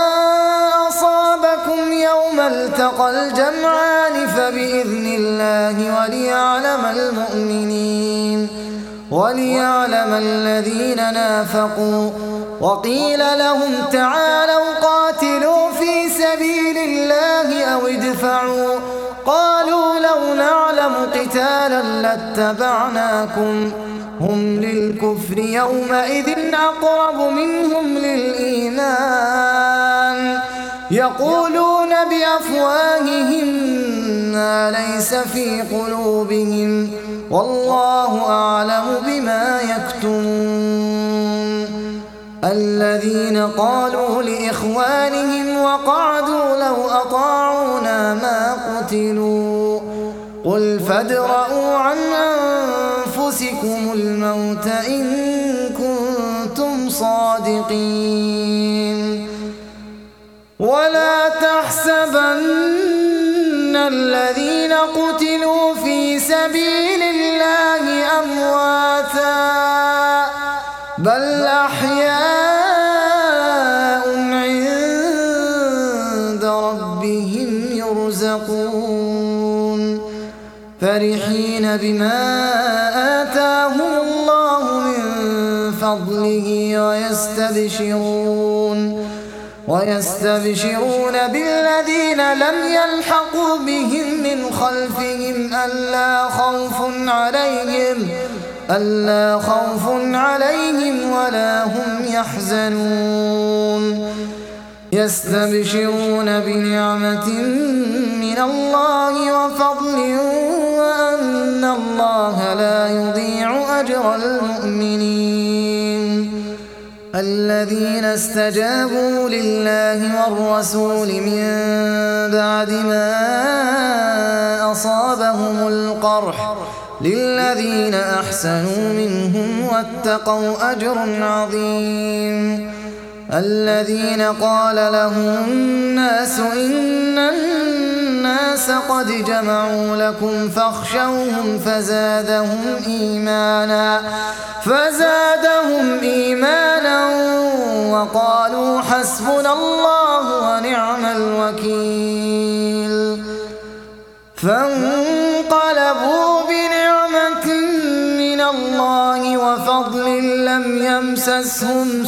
أصابكم يوم التقى الجمعان فبإذن الله وليعلم المؤمنين وليعلم الذين نافقوا. وقيل لهم تعالوا قاتلوا في سبيل الله أو ادفعوا قالوا لو نعلم قتالا لاتبعناكم هم للكفر يومئذ أقرب منهم للإيمان يقولون بأفواههم ما ليس في قلوبهم والله أعلم بما يكتمون. الذين قالوا لإخوانهم وقعدوا لو أطاعونا ما قتلوا قل فادرءوا عن أنفسكم الموت إن كنتم صادقين. ولا تحسبن الذين قتلوا في سبيل الله أمواتا بل أحياء عند ربهم يرزقون فرحين بما آتاهم الله من فضله ويستبشرون ويستبشرون بالذين لم يلحقوا بهم من خلفهم ألا خوف عليهم ألا خوف عليهم ولا هم يحزنون يستبشرون بنعمة من الله وفضل وأن الله لا يضيع أجر المؤمنين الذين استجابوا لله والرسول من بعد ما أصابهم القرح للذين أحسنوا منهم واتقوا أجر عظيم الذين قال لهم الناس إن الناس قد جمعوا لكم فاخشوهم فزادهم إيمانا فزادهم إيمانا وقالوا حسبنا الله ونعم الوكيل فانقلبوا بنعمة من الله وفضل لم يمسسهم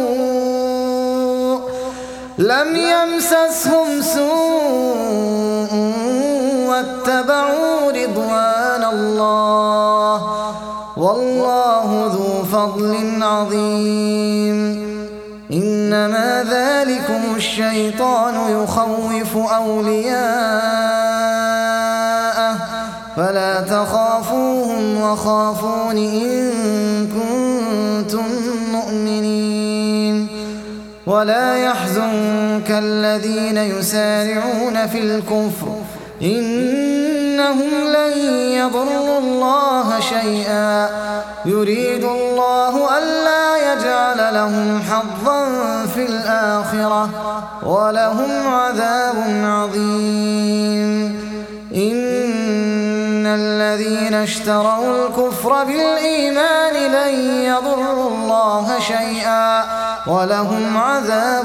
سوء لم يمسسهم سوء واتبعوا رضوان الله والله ذو فضل عظيم إنما ذلكم الشيطان يخوف أولياءه فلا تخافوهم وخافون إن كنتم مؤمنين ولا يحزنك الذين يسارعون في الكفر إنهم لن يضروا الله شيئا يريد الله ألا يجعل لهم حظا في الآخرة ولهم عذاب عظيم إن الذين اشتروا الكفر بالإيمان لن يضروا الله شيئا ولهم عذاب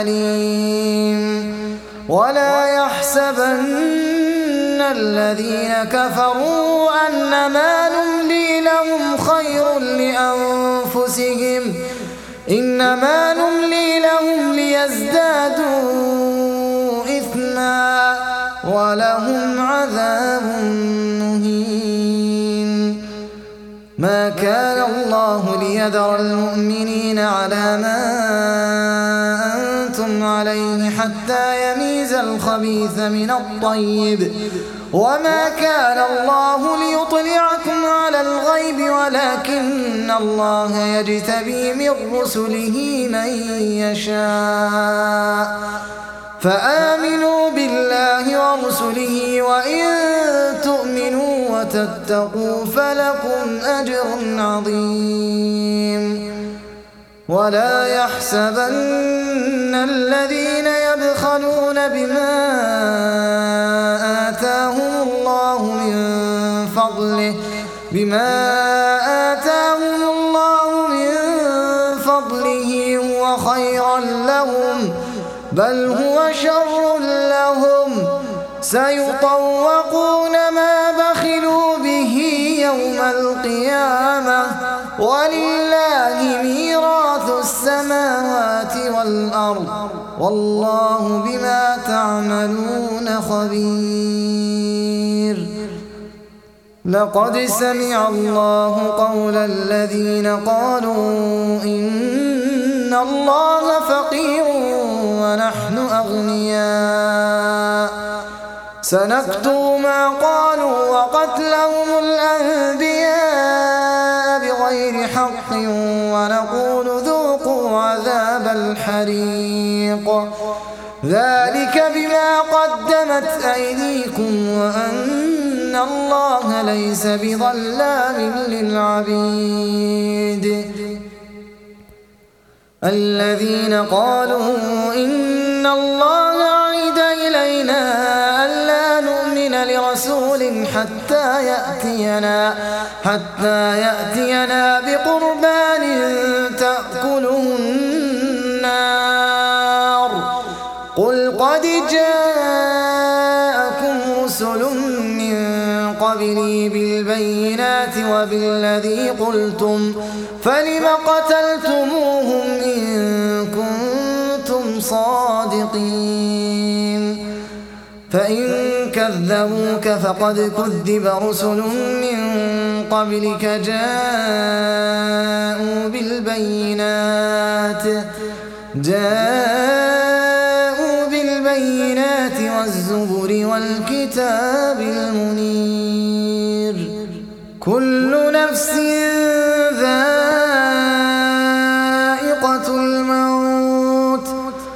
أليم ولا يحسبن الذين كفروا أنما نملي لهم خير لأنفسهم إنما نملي لهم ليزدادوا إثما ولهم عذاب مهين ما كان الله ليذر المؤمنين على ما أنتم عليه حتى يميز الخبيث من الطيب وما كان الله ليطلعكم على الغيب ولكن الله يجتبي من رسله من يشاء فآمنوا بالله ورسله وإن تؤمنوا وتتقوا فلكم أجر عظيم ولا يحسبن الذين يبخلون بما آتاهم الله من فضله بما آتاهم الله من فضله هو خيرا لهم بل هو شر لهم سيطوقون ما بخلوا به يوم القيامة ولله ميراث السماوات والأرض والله بما تعملون خبير لقد سمع الله قول الذين قالوا إن الله فقير ونحن أغنياء سنكتب ما قالوا وقتلهم الأنبياء بغير حق ونقول ذوقوا عذاب الحريق ذلك بما قدمت أيديكم وأن الله ليس بظلام للعبيد الذين قالوا إن الله عهد إلينا ألا نؤمن لرسول حتى يأتينا حتى يأتينا بقربان تأكله النار قل قد جاءكم رسل من قبلي بالبينات بالبينات وبالذي قلتم فلم قتلتموهم إن كنتم صادقين فإن كذبوك فقد كذب رسل من قبلك جاءوا بالبينات جاءوا بالبينات والزبر والكتاب المنير كل نفس ذائقة الموت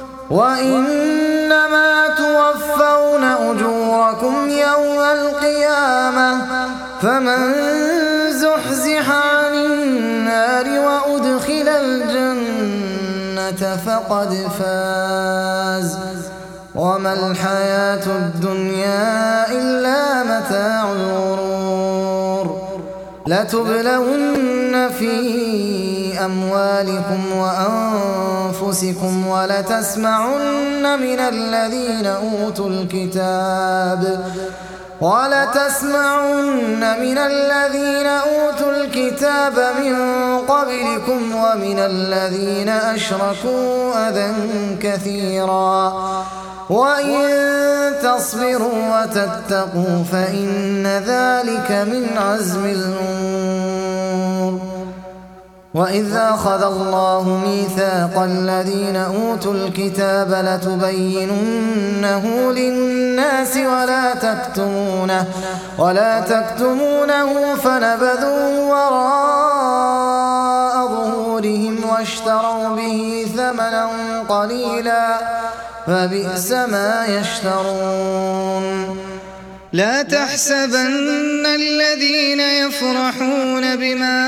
وإنما توفون أجوركم يوم القيامة فمن زحزح عن النار وأدخل الجنة فقد فاز وما الحياة الدنيا إلا متاع الغرور لتبلون في أموالكم وأنفسكم ولتسمعن من الذين أوتوا الكتاب ولتسمعن من الذين أوتوا الكتاب من قبلكم ومن الذين أشركوا أذى كثيرا وإن تصبروا وتتقوا فإن ذلك من عزم الأمور وإذ أخذ الله ميثاق الذين أوتوا الكتاب لتبيننه للناس ولا تكتمونه ولا تكتمونه فنبذوه وراء ظهورهم واشتروا به ثمنا قليلا فبئس ما يشترون لا تحسبن الذين يفرحون بما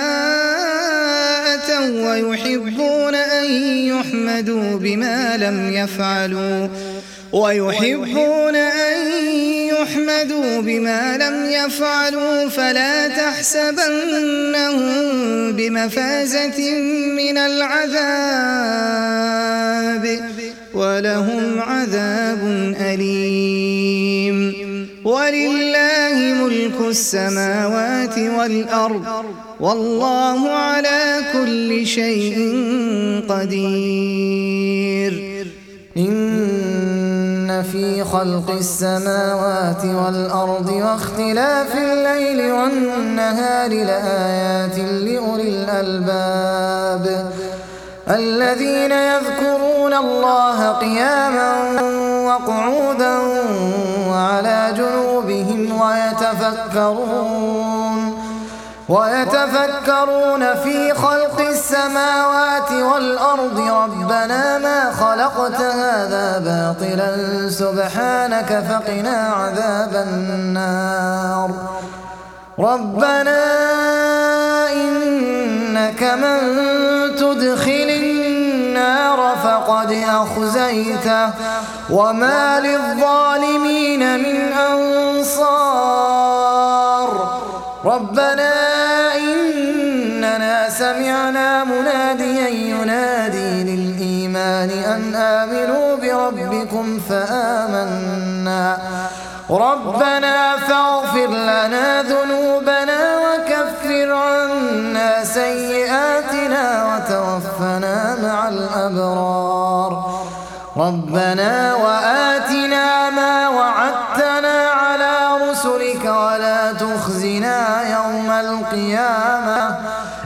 أتوا ويحبون أن يحمدوا بما لم يفعلوا ويحبون أن يحمدوا بما لم يفعلوا فلا تحسبنهم بمفازة من العذاب ولهم عذاب أليم ولله ملك السماوات والأرض والله على كل شيء قدير إن في خلق السماوات والأرض واختلاف الليل والنهار لآيات لأولي الألباب الذين يذكرون الله قياما وقعودا وعلى جنوبهم ويتفكرون ويتفكرون في خلق السماوات والأرض ربنا ما خلقت هذا باطلا سبحانك فقنا عذاب النار ربنا إنك من تدخل النار فقد أخزيته وما للظالمين من أنصار ربنا إننا سمعنا مناديا ينادي للإيمان أن آمنوا بربكم فآمنا ربنا فاغفر لنا ذنوبنا وكفر عنا سيئاتنا وتوفنا مع الأبرار ربنا وآتنا ما وعدتنا على رسلك ولا تخزنا يوم القيامة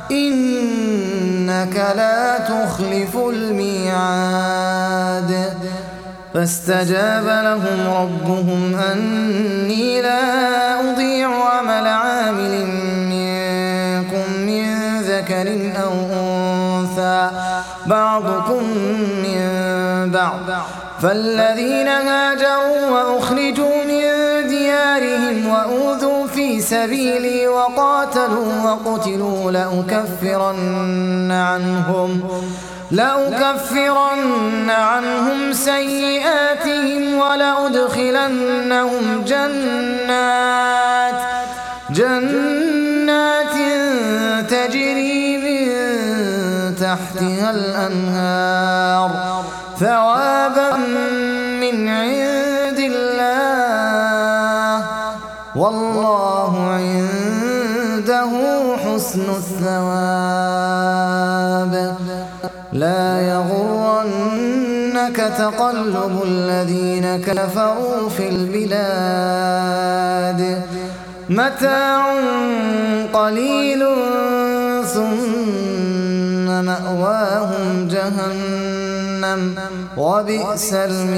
إنك لا تخلف الميعاد فاستجاب لهم ربهم أني لا أضيع عمل عامل منكم من ذكر أو أنثى بعضكم من بعض فالذين هاجروا وأخرجوا من ديارهم وأوذوا في سبيلي وقاتلوا وقتلوا لأكفرن عنهم لأكفرن عنهم سيئاتهم ولأدخلنهم جنات جنات تجري من تحتها الأنهار ثوابا من عند الله والله عند عنده حسن الثواب لا يغرنك تقلب الذين كفروا في البلاد متاع قليل ثم مأواهم جهنم وبئس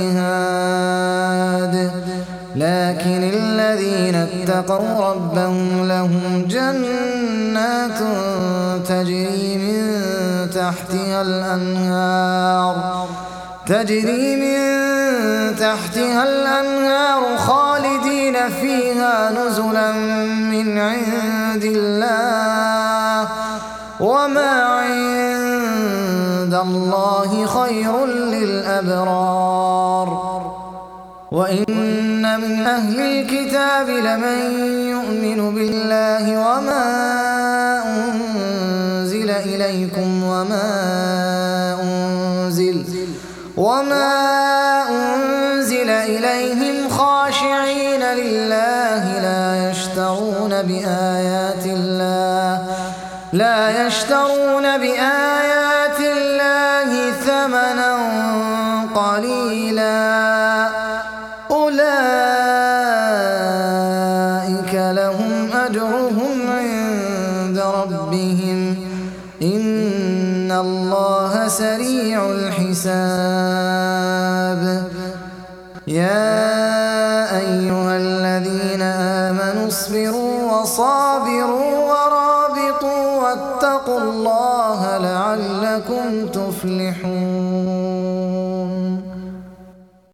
المهاد لكن الذين اتقوا ربهم لهم جنات تجري من تحتها الأنهار تجري من تحتها الأنهار خالدين فيها نزلا من عند الله وما عند الله خير للأبرار وإن من أهل الكتاب لمن يؤمن بالله وما أنزل إليكم وما أنزل وما أنزل إليهم خاشعين لله لا يشترون بآيات الله لا يشترون بآيات الله ثمنا قليلا أولئك لهم أجرهم عند ربهم إن الله سريع الحساب يا أيها الذين آمنوا اصبروا وصابروا ورابطوا واتقوا الله لعلكم تفلحون